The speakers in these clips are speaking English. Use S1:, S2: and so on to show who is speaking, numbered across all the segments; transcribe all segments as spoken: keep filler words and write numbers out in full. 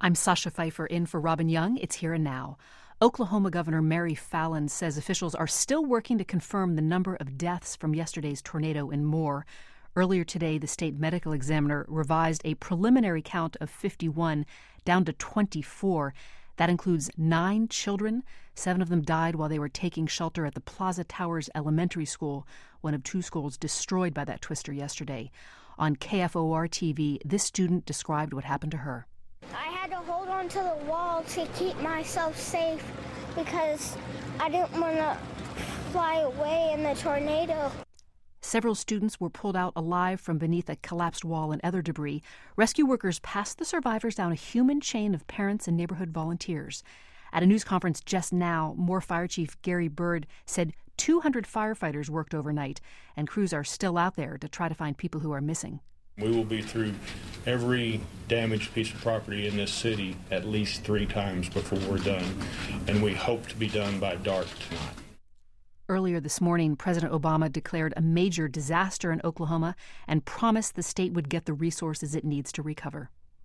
S1: I'm Sasha Pfeiffer in for Robin Young. It's Here and Now. Oklahoma Governor Mary Fallin says officials are still working to confirm the number of deaths from yesterday's tornado in Moore. Earlier today, the state medical examiner revised a preliminary count of fifty-one down to twenty-four. That includes nine children. Seven of them died while they were taking shelter at the Plaza Towers Elementary School, one of two schools destroyed by that twister yesterday. On K F O R T V, this student described what happened to her.
S2: I had to hold on to the wall to keep myself safe because I didn't want to fly away in the tornado.
S1: Several students were pulled out alive from beneath a collapsed wall and other debris. Rescue workers passed the survivors down a human chain of parents and neighborhood volunteers. At a news conference just now, Moore Fire Chief Gary Bird said two hundred firefighters worked overnight, and crews are still out there to try to find people who are missing.
S3: We will be through every damaged piece of property in this city at least three times before we're done, and we hope to be done by dark tonight.
S1: Earlier this morning, President Obama declared a major disaster in Oklahoma and promised the state would get the resources it needs to recover.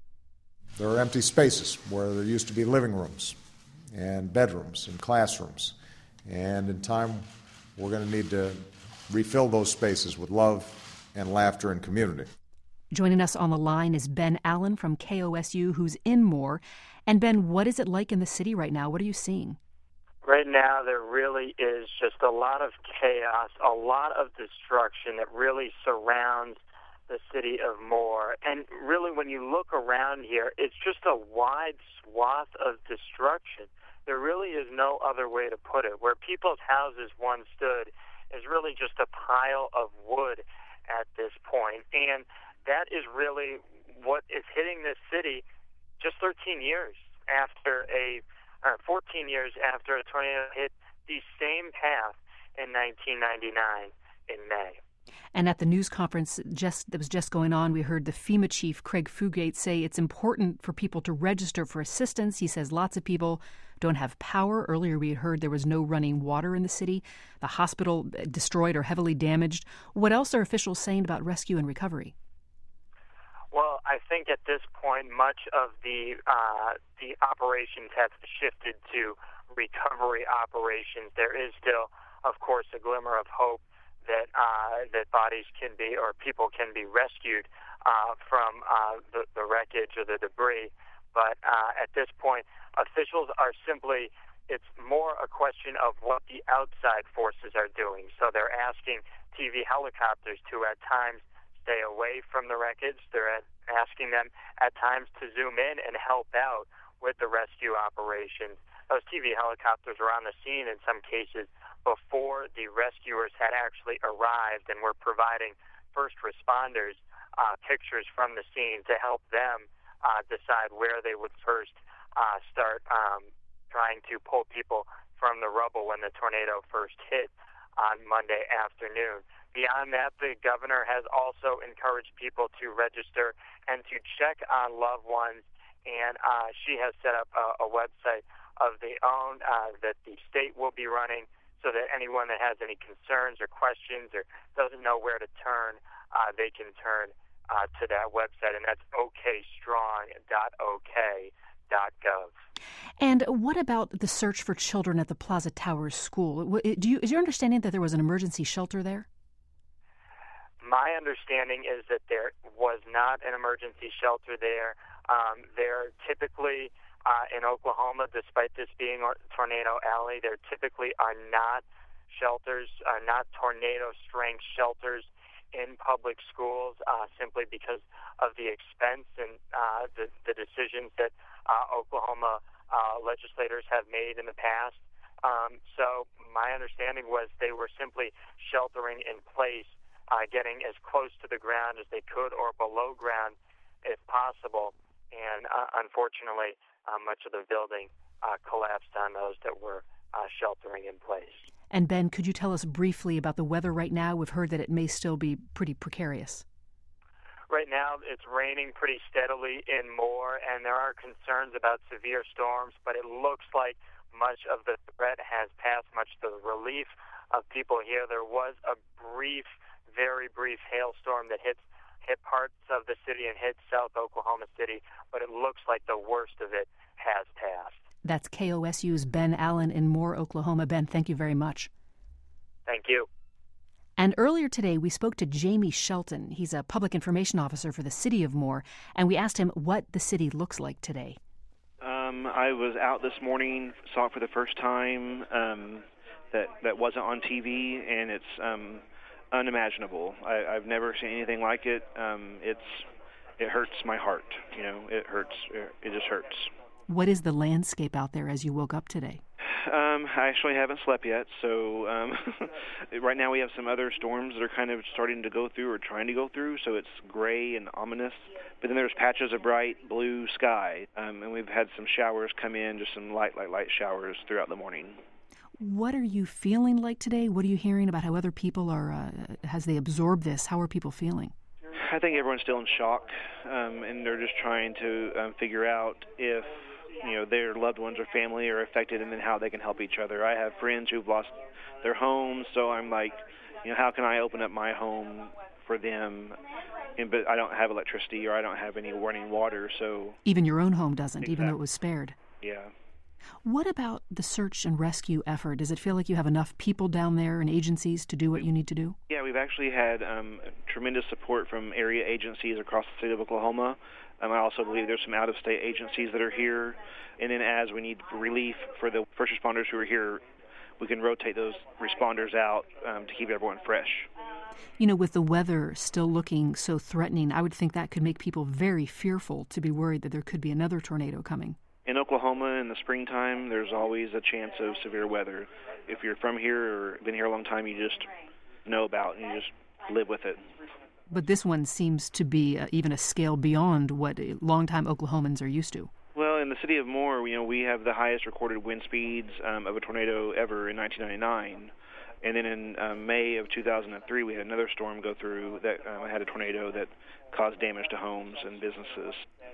S4: There are empty spaces where there used to be living rooms and bedrooms and classrooms, and in time we're going to need to refill those spaces with love and laughter and community.
S1: Joining us on the line is Ben Allen from K O S U, who's in Moore. And Ben, what is it like in the city right now? What are you seeing?
S5: Right now, there really is just a lot of chaos, a lot of destruction that really surrounds the city of Moore. And really, when you look around here, it's just a wide swath of destruction. There really is no other way to put it. Where people's houses once stood is really just a pile of wood at this point. And that is really what is hitting this city just thirteen years after a, or fourteen years after a tornado hit the same path in nineteen ninety-nine in May.
S1: And at the news conference just that was just going on, we heard the FEMA chief, Craig Fugate, say it's important for people to register for assistance. He says lots of people don't have power. Earlier we had heard there was no running water in the city. The hospital destroyed or heavily damaged. What else are officials saying about rescue and recovery?
S5: Well, I think at this point, much of the uh, the operations have shifted to recovery operations. There is still, of course, a glimmer of hope that uh, that bodies can be, or people can be rescued uh, from uh, the, the wreckage or the debris. But uh, at this point, officials are simply, it's more a question of what the outside forces are doing. So they're asking T V helicopters to, at times, stay away from the wreckage. They're at, asking them at times to zoom in and help out with the rescue operations. Those T V helicopters were on the scene in some cases before the rescuers had actually arrived, and were providing first responders uh, pictures from the scene to help them uh, decide where they would first uh, start um, trying to pull people from the rubble when the tornado first hit on Monday afternoon. Beyond that, the governor has also encouraged people to register and to check on loved ones, and uh, she has set up a, a website of their own uh, that the state will be running, so that anyone that has any concerns or questions or doesn't know where to turn, uh, they can turn uh, to that website, and that's o k strong dot o k dot gov.
S1: And what about the search for children at the Plaza Towers School? Do you, is your understanding that there was an emergency shelter there?
S5: My understanding is that there was not an emergency shelter there. Um, there typically, uh, in Oklahoma, despite this being Tornado Alley, there typically are not shelters, uh, not tornado-strength shelters in public schools, uh, simply because of the expense and uh, the, the decisions that uh, Oklahoma uh, legislators have made in the past. Um, so my understanding was they were simply sheltering in place, Uh, getting as close to the ground as they could or below ground if possible. And uh, unfortunately, uh, much of the building uh, collapsed on those that were uh, sheltering in place.
S1: And Ben, could you tell us briefly about the weather right now? We've heard that it may still be pretty precarious.
S5: Right now, it's raining pretty steadily in Moore, and there are concerns about severe storms, but it looks like much of the threat has passed, much to the relief of people here. There was a brief very brief hailstorm that hit hit parts of the city and hit South Oklahoma City, but it looks like the worst of it has passed.
S1: That's K O S U's Ben Allen in Moore, Oklahoma. Ben, thank you very much.
S5: Thank you.
S1: And earlier today, we spoke to Jamie Shelton. He's a public information officer for the city of Moore, and we asked him what the city looks like today.
S6: Um, I was out this morning, saw it for the first time. Um, that that wasn't on T V, and it's um, unimaginable. I, I've never seen anything like it. Um, it's it hurts my heart. You know, it hurts. It just hurts.
S1: What is the landscape out there as you woke up today?
S6: Um, I actually haven't slept yet, so um, right now we have some other storms that are kind of starting to go through or trying to go through, so it's gray and ominous. But then there's patches of bright blue sky, um, and we've had some showers come in, just some light, light, light showers throughout the morning.
S1: What are you feeling like today? What are you hearing about how other people are, uh, as they absorb this, how are people feeling?
S6: I think everyone's still in shock, um, and they're just trying to um, figure out if you know, their loved ones or family are affected, and then how they can help each other. I have friends who've lost their homes, so I'm like, you know, how can I open up my home for them? And, but I don't have electricity, or I don't have any running water, so...
S1: Even your own home doesn't,
S6: exactly.
S1: Even though it was spared.
S6: Yeah.
S1: What about the search and rescue effort? Does it feel like you have enough people down there and agencies to do what you need to do?
S6: Yeah, we've actually had um, tremendous support from area agencies across the state of Oklahoma. Um, I also believe there's some out-of-state agencies that are here. And then as we need relief for the first responders who are here, we can rotate those responders out um, to keep everyone fresh.
S1: You know, with the weather still looking so threatening, I would think that could make people very fearful to be worried that there could be another tornado coming.
S6: In Oklahoma in the springtime, there's always a chance of severe weather. If you're from here or been here a long time, you just know about it and you just live with it.
S1: But this one seems to be uh, even a scale beyond what longtime Oklahomans are used to.
S6: Well, in the city of Moore, you know, we have the highest recorded wind speeds um, of a tornado ever in nineteen ninety-nine. And then in um, May of two thousand three, we had another storm go through that um, had a tornado that caused damage to homes and businesses.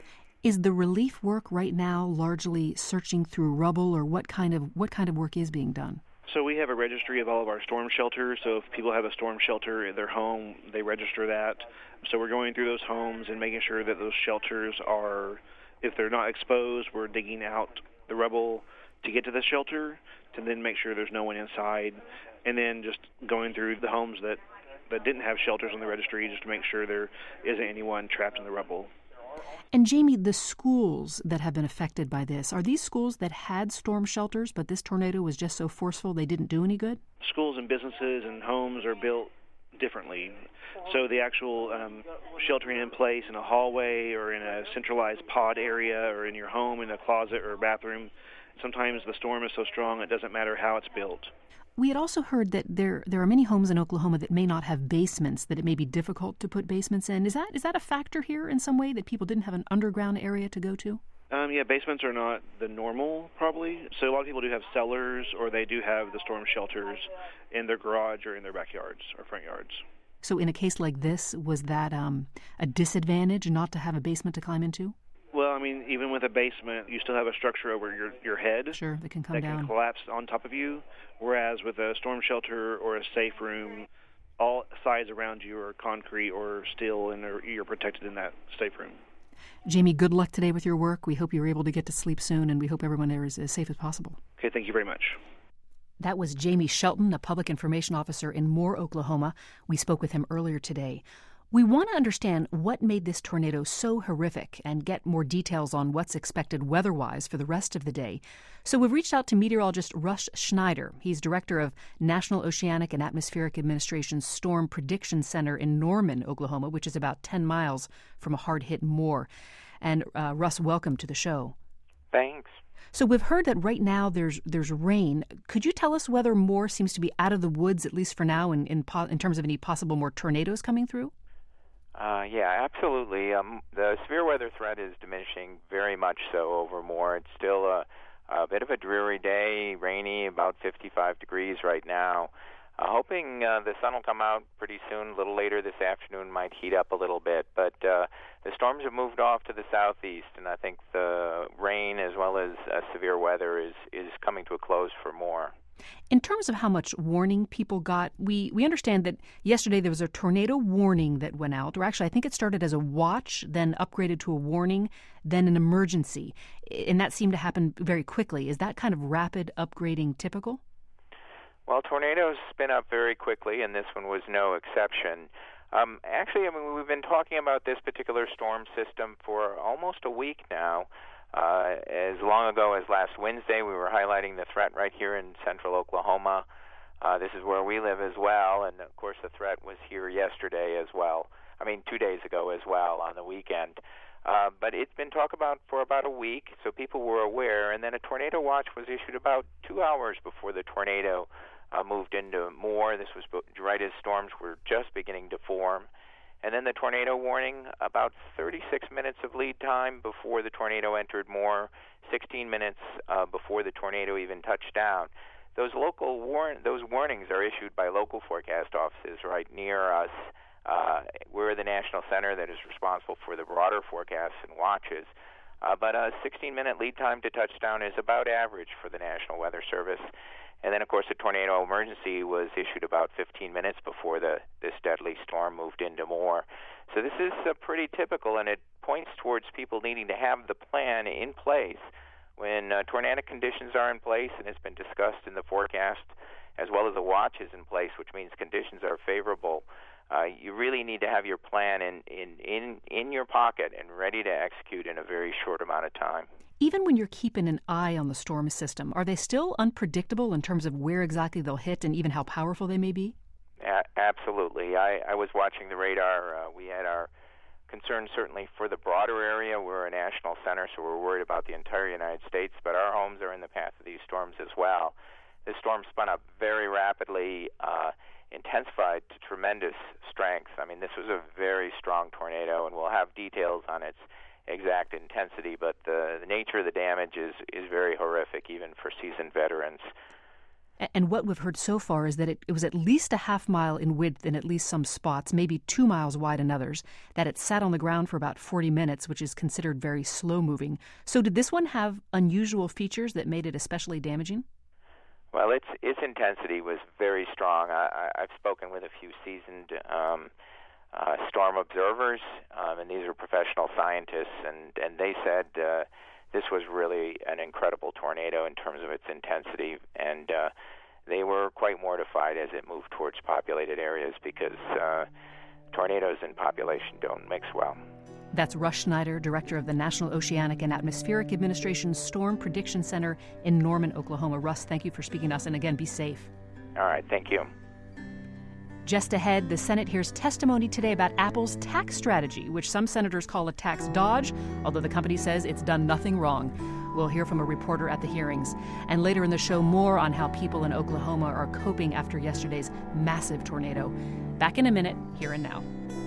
S1: Is the relief work right now largely searching through rubble, or what kind of what kind of work is being done?
S6: So we have a registry of all of our storm shelters. So if people have a storm shelter in their home, they register that. So we're going through those homes and making sure that those shelters are, if they're not exposed, we're digging out the rubble to get to the shelter to then make sure there's no one inside, and then just going through the homes that, that didn't have shelters on the registry just to make sure there isn't anyone trapped in the rubble.
S1: And Jamie, the schools that have been affected by this, are these schools that had storm shelters, but this tornado was just so forceful they didn't do any good?
S6: Schools and businesses and homes are built differently. So the actual um, sheltering in place in a hallway or in a centralized pod area or in your home in a closet or a bathroom, sometimes the storm is so strong it doesn't matter how it's built.
S1: We had also heard that there there are many homes in Oklahoma that may not have basements, that it may be difficult to put basements in. Is that is that a factor here in some way, that people didn't have an underground area to go to?
S6: Um, yeah, basements are not the normal, probably. So a lot of people do have cellars, or they do have the storm shelters in their garage or in their backyards or front yards.
S1: So in a case like this, was that um, a disadvantage not to have a basement to climb into?
S6: Well, I mean, even with a basement, you still have a structure over your, your head.
S1: Sure, that can come
S6: that
S1: down.
S6: That can collapse on top of you, whereas with a storm shelter or a safe room, all sides around you are concrete or steel, and you're protected in that safe room.
S1: Jamie, good luck today with your work. We hope you're able to get to sleep soon, and we hope everyone there is as safe as possible.
S6: Okay, thank you very much.
S1: That was Jamie Shelton, a public information officer in Moore, Oklahoma. We spoke with him earlier today. We want to understand what made this tornado so horrific and get more details on what's expected weather-wise for the rest of the day. So we've reached out to meteorologist Russ Schneider. He's director of National Oceanic and Atmospheric Administration's Storm Prediction Center in Norman, Oklahoma, which is about ten miles from a hard-hit Moore. And uh, Russ, welcome to the show.
S7: Thanks.
S1: So we've heard that right now there's there's rain. Could you tell us whether Moore seems to be out of the woods, at least for now, in, in, po- in terms of any possible more tornadoes coming through?
S7: Uh, yeah, absolutely. Um, the severe weather threat is diminishing very much so over Moore. It's still a, a bit of a dreary day, rainy, about fifty-five degrees right now. Uh, hoping uh, the sun will come out pretty soon. A little later this afternoon might heat up a little bit. But uh, the storms have moved off to the southeast, and I think the rain as well as uh, severe weather is, is coming to a close for Moore.
S1: In terms of how much warning people got, we, we understand that yesterday there was a tornado warning that went out, or actually I think it started as a watch, then upgraded to a warning, then an emergency. And that seemed to happen very quickly. Is that kind of rapid upgrading typical?
S7: Well, tornadoes spin up very quickly, and this one was no exception. Um, actually, I mean, we've been talking about this particular storm system for almost a week now. Uh, as long ago as last Wednesday, we were highlighting the threat right here in central Oklahoma. Uh, this is where we live as well, and of course the threat was here yesterday as well. I mean, two days ago as well on the weekend. Uh, but it's been talked about for about a week, so people were aware. And then a tornado watch was issued about two hours before the tornado uh, moved into Moore. This was right as storms were just beginning to form. And then the tornado warning, about thirty-six minutes of lead time before the tornado entered Moore, sixteen minutes uh, before the tornado even touched down. Those local war- those warnings are issued by local forecast offices right near us. Uh, we're the national center that is responsible for the broader forecasts and watches. Uh, but a sixteen-minute lead time to touchdown is about average for the National Weather Service. And then, of course, the tornado emergency was issued about fifteen minutes before the this deadly storm moved into Moore. So this is uh, pretty typical, and it points towards people needing to have the plan in place when uh, tornadic conditions are in place, and it's been discussed in the forecast, as well as the watch is in place, which means conditions are favorable. Uh, you really need to have your plan in, in, in, in your pocket and ready to execute in a very short amount of time.
S1: Even when you're keeping an eye on the storm system, are they still unpredictable in terms of where exactly they'll hit and even how powerful they may be?
S7: A- absolutely. I, I was watching the radar. Uh, we had our concerns certainly for the broader area. We're a national center, so we're worried about the entire United States, but our homes are in the path of these storms as well. This storm spun up very rapidly, uh, intensified to tremendous strength. I mean, this was a very strong tornado, and we'll have details on its exact intensity, but the, the nature of the damage is, is very horrific, even for seasoned veterans.
S1: And what we've heard so far is that it, it was at least a half mile in width in at least some spots, maybe two miles wide in others, that it sat on the ground for about forty minutes, which is considered very slow-moving. So did this one have unusual features that made it especially damaging?
S7: Well, its its intensity was very strong. I, I, I've spoken with a few seasoned um, uh, storm observers, um, and these are professional scientists, and, and they said uh, this was really an incredible tornado in terms of its intensity, and uh, they were quite mortified as it moved towards populated areas because uh, tornadoes and population don't mix well.
S1: That's Russ Schneider, director of the National Oceanic and Atmospheric Administration's Storm Prediction Center in Norman, Oklahoma. Russ, thank you for speaking to us, and again, be safe.
S7: All right, thank you.
S1: Just ahead, the Senate hears testimony today about Apple's tax strategy, which some senators call a tax dodge, although the company says it's done nothing wrong. We'll hear from a reporter at the hearings. And later in the show, more on how people in Oklahoma are coping after yesterday's massive tornado. Back in a minute, Here and Now.